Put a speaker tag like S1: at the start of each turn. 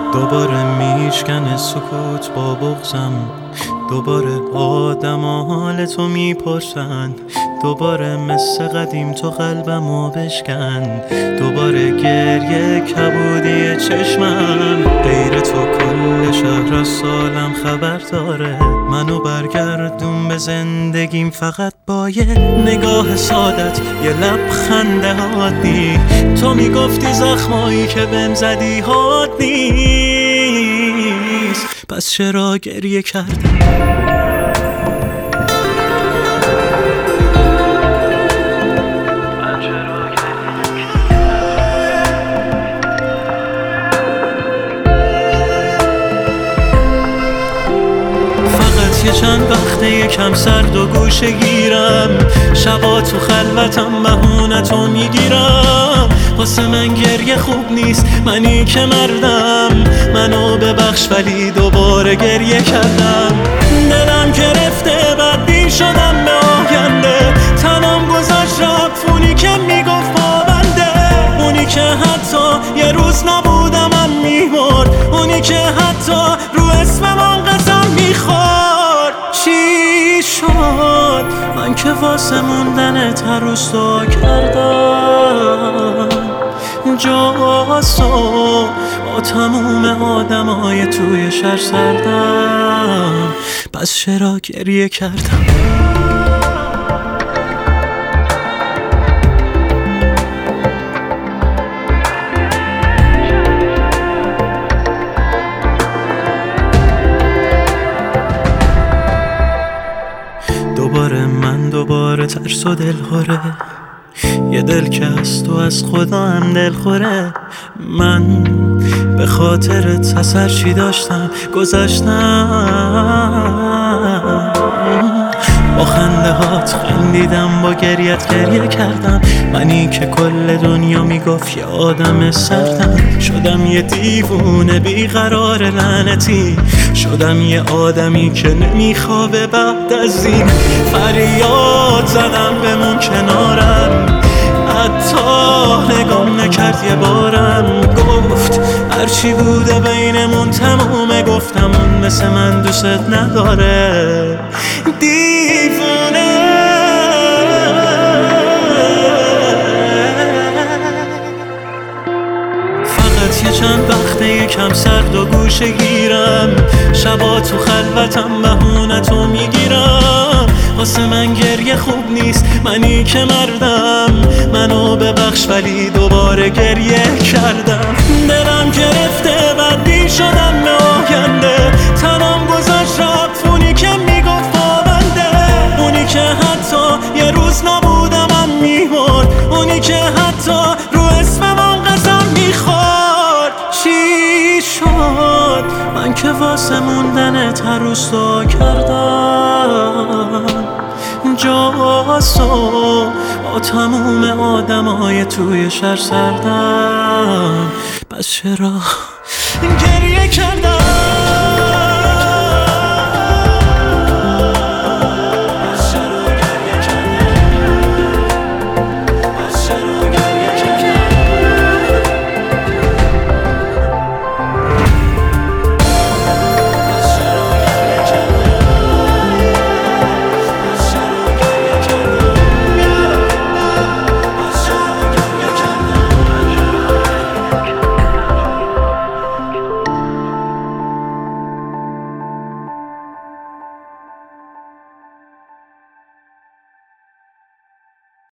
S1: دوباره میشکنه سکوت با بغضم، دوباره آدم حال تو میپرسن، دوباره مثل قدیم تو قلبمو بشکن، دوباره گریه کبودی چشمم، غیر تو کل شهر از سالم خبر داره، منو برگردون به زندگیم فقط با یه نگاه سادت، یه لبخند عادی. تو میگفتی زخمایی که بهم زدی حاد نیست، پس چرا گریه کردی؟ یه چند وقته یکم سرد و گوشه گیرم، شبا تو خلوتم بهونتو میگیرم، واسه من گریه خوب نیست، منی که مردم، منو ببخش ولی دوباره گریه کردم، دلم گرفته بدبین شدم به آینده، تنم گذاشت رفت اونی که میگفت پابنده، اونی که حتی یه روز نبودم من میمرد، اونی که حتی رو اسمم قسم میخورد. چی شد من که واسه موندنت هر روز دعا کردم، جاسو با تموم آدمای توی شهر سردم، پس چرا گریه کردم؟ دوباره ترس و دلخوره، یه دل که از تو از خدا هم دلخوره، من به خاطرت از هر چی داشتم گذشتم، با خنده هات خندیدم، با گریت گریه کردم، منی که کل دنیا میگفت یه آدم سردم، شدم یه دیوونه بیقرار لعنتی، شدم یه آدمی که نمیخوابه بعد از این، فریاد زدم بمون کنارم، حتی نگام نکرد یه بارم، گفت هرچی بوده بینمون تمومه، گفتم اون مثل من دوست نداره، دیوونه. فقط یه چند وقته یکم سرد و گوشه گیرم، شبا تو خلوتم بهونتو میگیرم، واسه من گریه خوب نیست، منی که مردم، منو ببخش ولی دوباره گریه کردم، دلم گرفته بدبین شدم به آینده، تنم گذاشت رفت اونی که میگفت پابنده، اونی که حتی یه روز نبودم من میمرد، اونی که حتی رو اسمم قسم میخورد. چی شد من که واسه موندنت هر روز دعا کردم، جاسو با تموم آدمای توی شهر سردم، پس چرا گریه کردم؟